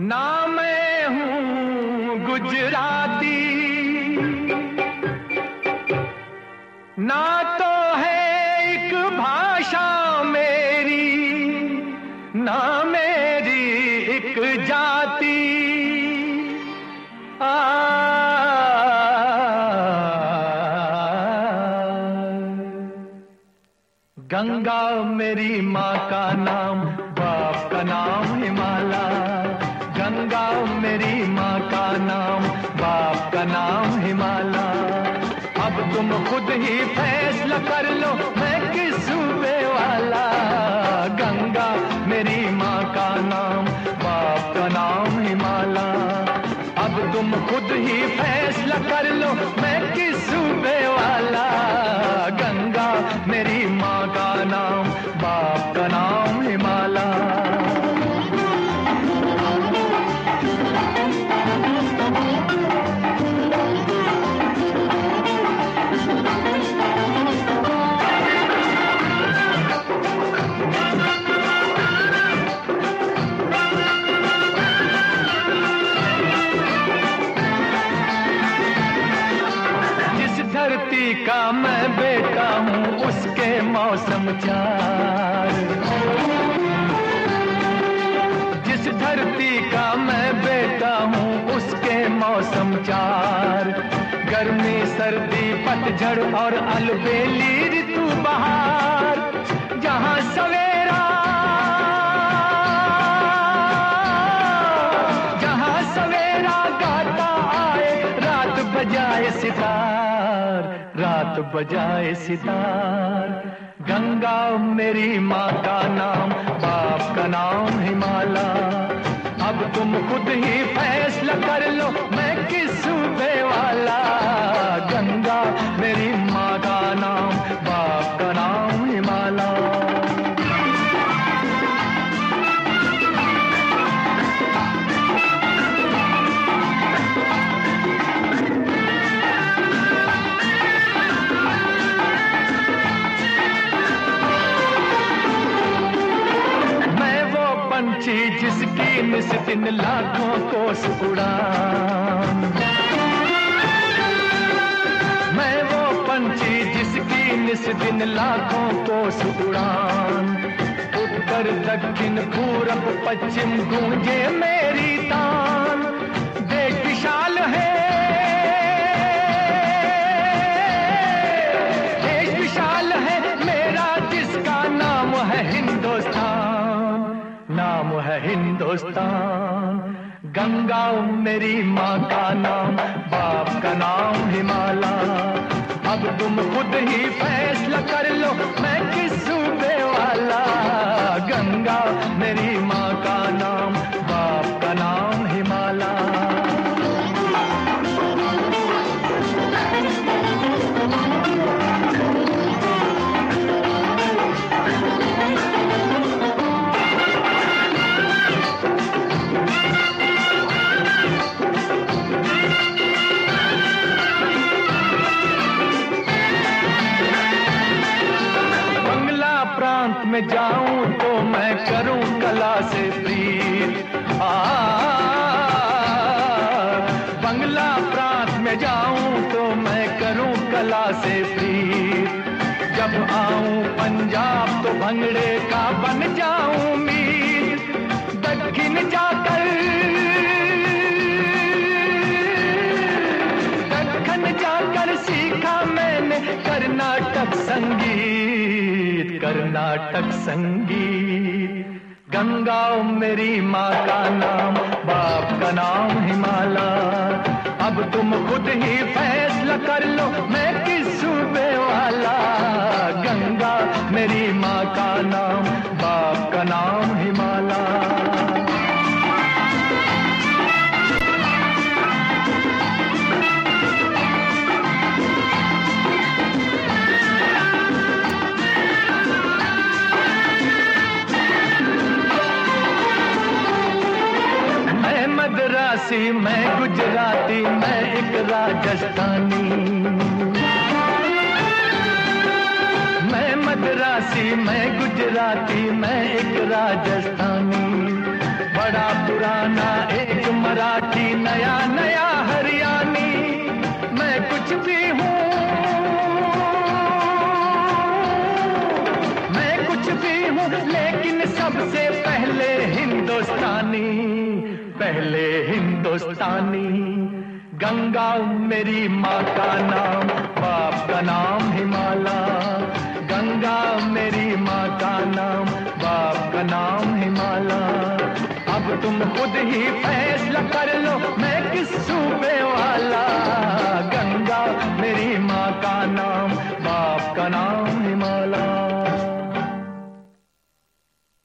ना मैं हूँ गुजराती, ना तो है एक भाषा मेरी, ना मेरी एक जाति। गंगा मेरी माँ का नाम, बाप का नाम हिमालय। गंगा मेरी माँ का नाम, बाप का नाम हिमालय। अब तुम खुद ही फैसला कर लो मैं किस सूबे वाला। गंगा मेरी माँ का नाम, बाप का नाम हिमालय। अब तुम खुद ही फैसला कर लो मैं किस सूबे वाला। गंगा मेरी माँ का नाम, बाप का नाम हिमालय। धरती का मैं बेटा हूँ उसके मौसम चार। जिस धरती का मैं बेटा हूँ उसके मौसम चार। गर्मी सर्दी पतझड़ और अलबेली ऋतु बहार। जहाँ सवेरा, जहाँ सवेरा गाता आए, रात बजाए सितार, रात बजाए सितार। गंगा मेरी माँ का नाम, बाप का नाम हिमालय। अब तुम खुद ही फैसला कर लो मैं किस सूबे वाला। गंगा मेरी माँ का नाम, बाप का नाम हिमालय। जिसकी निस दिन लाखों कोस उड़ान। मैं वो पंछी जिसकी निस दिन लाखों कोस उड़ान। उत्तर दक्षिण पूरब पश्चिम गूंजे मेरी तान। देश विशाल है, देश विशाल है मेरा जिसका नाम है हिंदुस्तान, नाम है हिंदुस्तान। गंगा मेरी माँ का नाम, बाप का नाम हिमालय। अब तुम खुद ही फैसला कर लो मैं किस सूबे वाला। गंगा मेरी माँ का नाम, बाप का नाम हिमालय। में जाऊं तो मैं करूं कला से प्रीत। बंगला प्रांत में जाऊं तो मैं करूं कला से प्रीत। जब आऊं पंजाब तो भंगड़े का बन जाऊं मीत। दक्षिण जाकर, दक्षिण जाकर सीखा मैंने कर्नाटक संगीत, कर्नाटक संगीत। गंगा मेरी माँ का नाम, बाप का नाम हिमालय। अब तुम खुद ही फैसला कर लो मैं किस सूबे वाला। गंगा मेरी माँ का नाम, बाप का नाम हिमालय। मैं गुजराती, मैं एक राजस्थानी। मैं मद्रासी, मैं गुजराती, मैं एक राजस्थानी। बड़ा पुराना मराठी नया नया हरियाणी, मैं कुछ भी हूँ, मैं कुछ भी हूँ, लेकिन सबसे पहले हिंदुस्तानी, पहले हिंदुस्तानी। गंगा मेरी माँ का नाम, बाप का नाम हिमाला। गंगा मेरी माँ का नाम, बाप का नाम हिमाला। अब तुम खुद ही फैसला कर लो, मैं किस सूबे वाला।